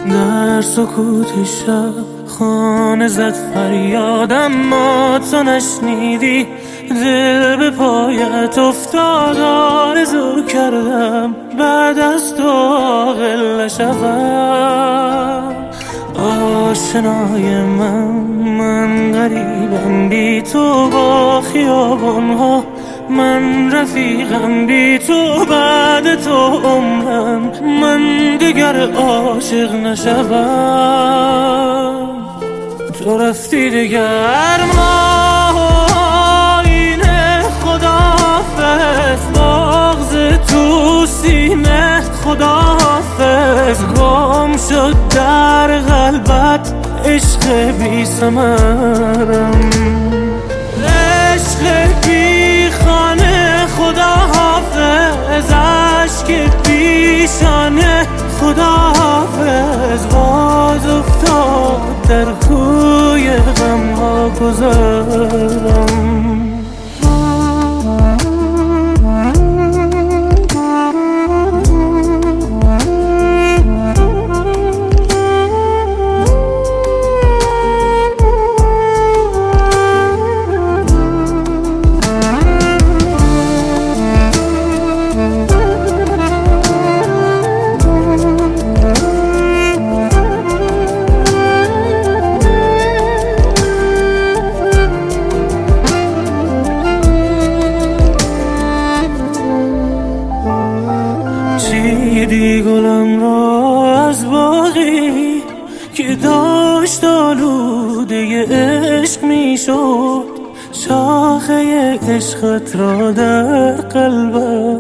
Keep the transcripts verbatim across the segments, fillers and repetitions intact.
در سکوت شب خانه زد فریادم، ما تو نشنیدی. دل به پایت افتاد، آرزو کردم بعد از تو عاقل نشوم. آشنای من من غریبم بی تو با خیابانها، من رفیقم بی تو بعد تو عمرم، من دیگر عاشق نشوم. تو رفتی دیگر ما اینه خداحافظ، بغض تو سینه خداحافظ، گم شد در قلبت عشق بی ثمرم، عشق بی خانه خداحافظ، عشق پیشانه خداحافظ، باز افتاد در کوی غم ها گذرم. چیدی گلم را از باغی که داشت آلوده عشق می شد، شاخه عشقت را در قلبم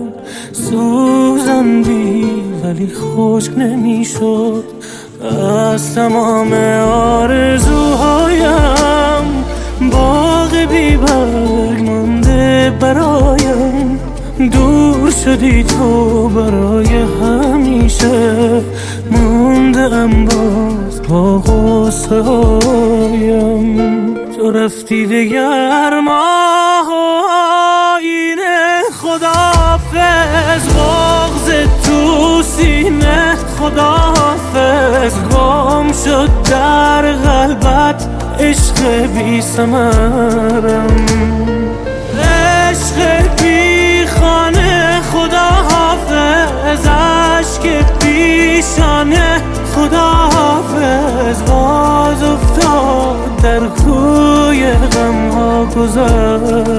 سوزندی ولی خشک نمی شد. از تمام آرزوهایم باغ بی برگ مانده برایم، دور شدی تو برای همیشه، مونده ام باز با غصه هایم. تو رفتی دیگر ما اینه خداحافظ، بغض تو سینه خداحافظ، گم شد در قلبت عشق بی ثمرم، عشق بی خانه خداحافظ، عشق پیشانه خداحافظ، باز افتاد در کوی غم ها گذر.